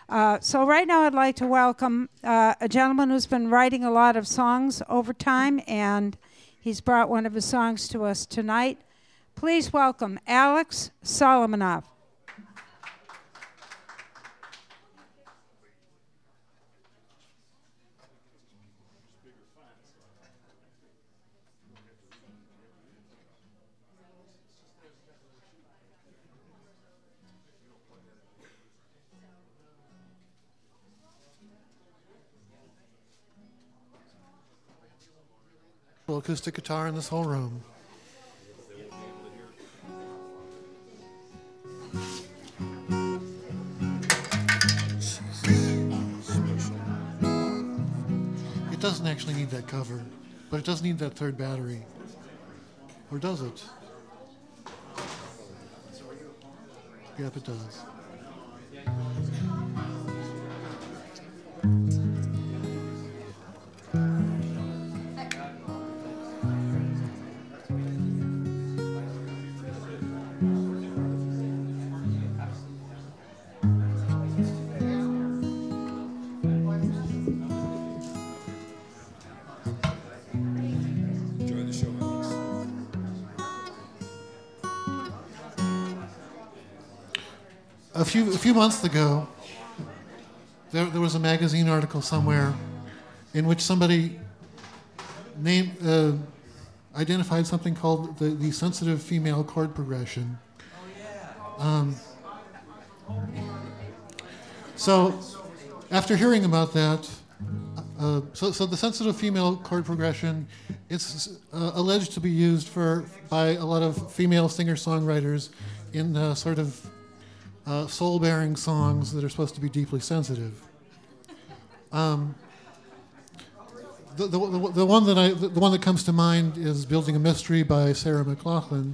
So right now I'd like to welcome a gentleman who's been writing a lot of songs over time, and he's brought one of his songs to us tonight. Please welcome Alex Solomonov. Acoustic guitar in this whole room. It doesn't actually need that cover, but it does need that third battery. Or does it? Yep, it does. A few months ago, there was a magazine article somewhere in which somebody identified something called the sensitive female chord progression. So after hearing about that, so the sensitive female chord progression, it's alleged to be used by a lot of female singer-songwriters in sort of soul-bearing songs that are supposed to be deeply sensitive. The one that comes to mind is "Building a Mystery" by Sarah McLachlan.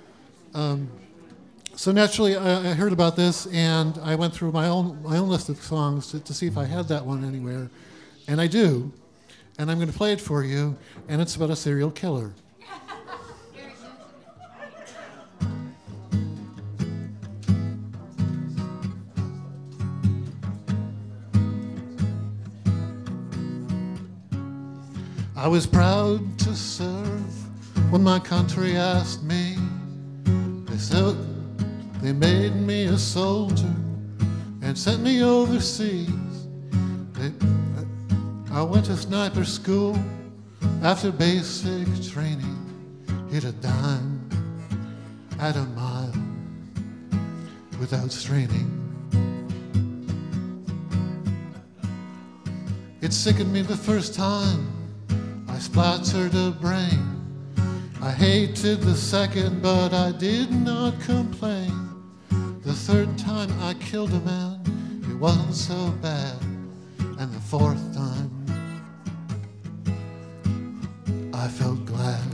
So naturally, I heard about this, and I went through my own list of songs to see if I had that one anywhere, and I do, and I'm going to play it for you, and it's about a serial killer. I was proud to serve when my country asked me. They said they made me a soldier and sent me overseas. I went to sniper school after basic training. Hit a dime at a mile without straining. It sickened me the first time I splattered a brain. I hated the second, but I did not complain. The third time I killed a man, it wasn't so bad. And the fourth time, I felt glad.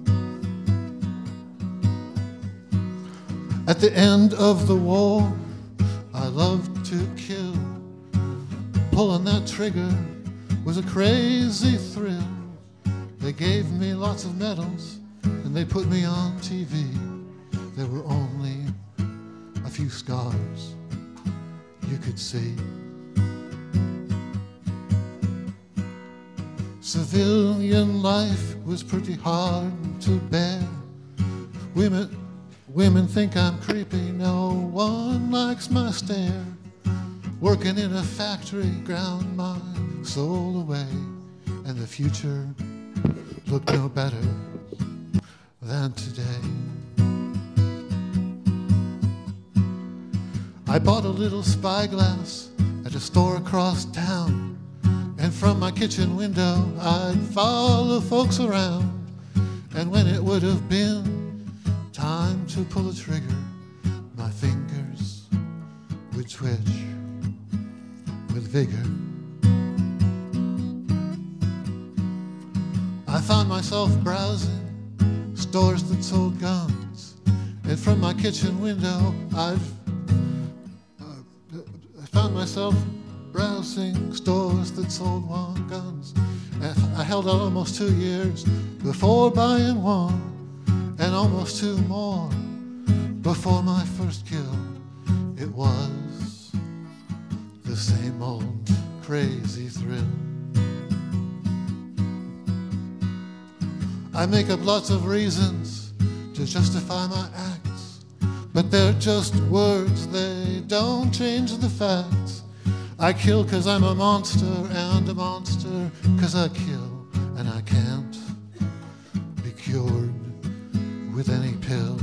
At the end of the war, I loved to kill. Pulling that trigger was a crazy thrill. They gave me lots of medals, and they put me on TV. There were only a few scars you could see. Civilian life was pretty hard to bear. Women think I'm creepy, no one likes my stare. Working in a factory ground my soul away, and the future looked no better than today. I bought a little spyglass at a store across town, and from my kitchen window I'd follow folks around. And when it would have been time to pull the trigger, my fingers would twitch with vigor. I found myself browsing stores that sold guns, and from my kitchen window I found myself browsing stores that sold guns. And I held out almost 2 years before buying one, and almost 2 more before my first kill. It was the the same old crazy thrill. I make up lots of reasons to justify my acts, but they're just words, they don't change the facts. I kill 'cause I'm a monster, and a monster 'cause I kill, and I can't be cured with any pill.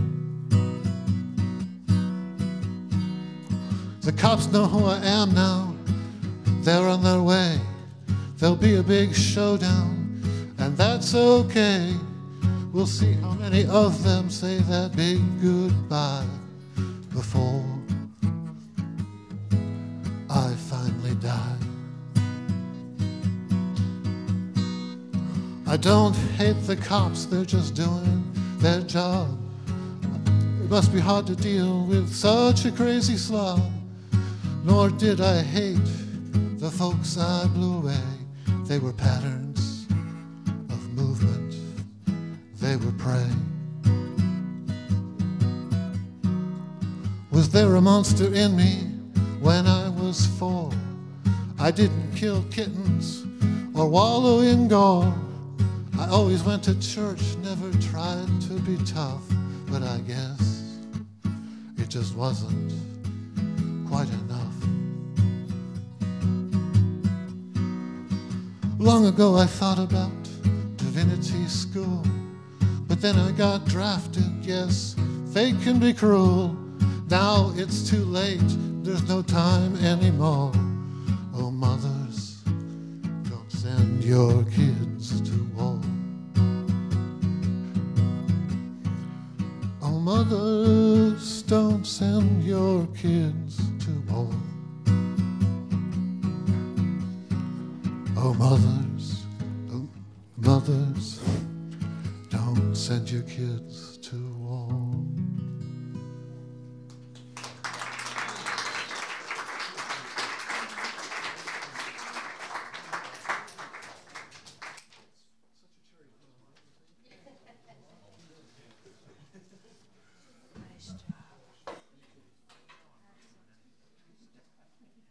The cops know who I am now, they're on their way. There'll be a big showdown, and that's okay. We'll see how many of them say that big goodbye before I finally die. I don't hate the cops, they're just doing their job. It must be hard to deal with such a crazy slob. Nor did I hate the folks I blew away. They were patterns of movement, they were prey. Was there a monster in me when I was 4? I didn't kill kittens or wallow in gore. I always went to church, never tried to be tough, but I guess it just wasn't quite enough. Long ago I thought about divinity school, but then I got drafted. Yes, fate can be cruel. Now it's too late, there's no time anymore. Oh, mothers, don't send your kids to war. Oh, mothers, don't send your kids to war. Oh, mothers, don't send your kids to war.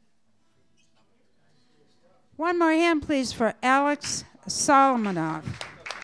One more hand, please, for Alex Solomonov.